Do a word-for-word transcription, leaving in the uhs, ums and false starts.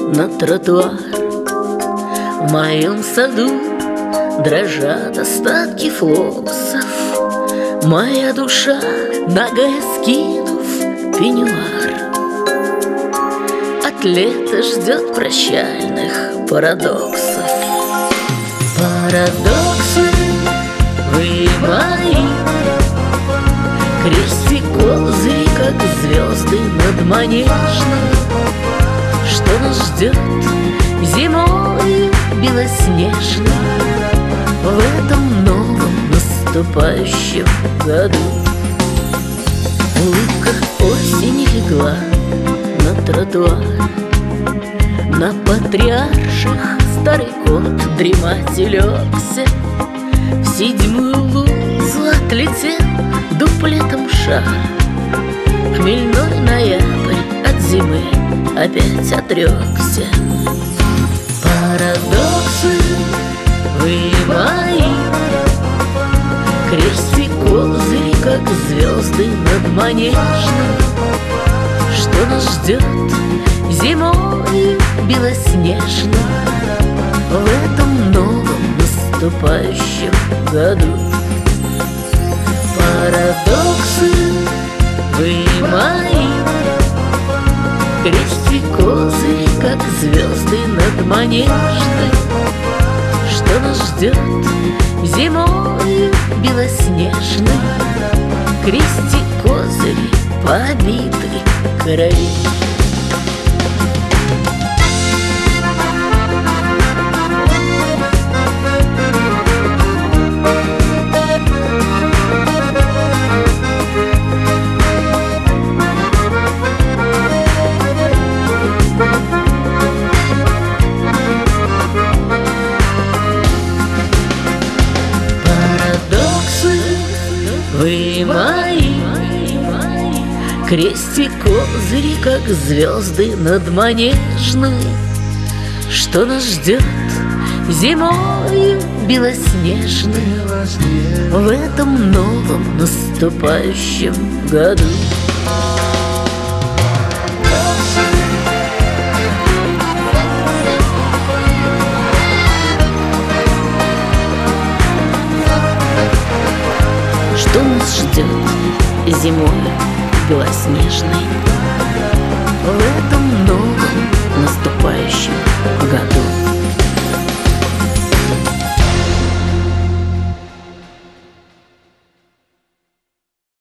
на тротуар. В моем саду дрожат остатки флоксов. Моя душа, ногая скинув пеньюар, от лета ждет прощальных парадоксов. Парадоксы, вы мои, крестик козыри, как звезды над Манежной. Что нас ждет зимой белоснежной в этом новом наступающем году? Улыбка осени легла на тротуар. На патриарших старый кот дремать улегся. В седьмую лузу отлетел дуплетом шар. Хмельной ноябрь от зимы опять отрекся. Парадоксы, вы мои, крестик козыри, как звезды над Манежной. Что нас ждет зимой белоснежной в этом новом наступающем году? Парадоксы, вы мои, крестик козыри, как звезды над Манежной. Что нас ждет зимой белоснежной? Крестик козыри, побитый крови. Вы мои, крестик козыри, как звезды над Манежной. Что нас ждет зимой белоснежной в этом новом наступающем году? Что нас ждет зимой белоснежной в этом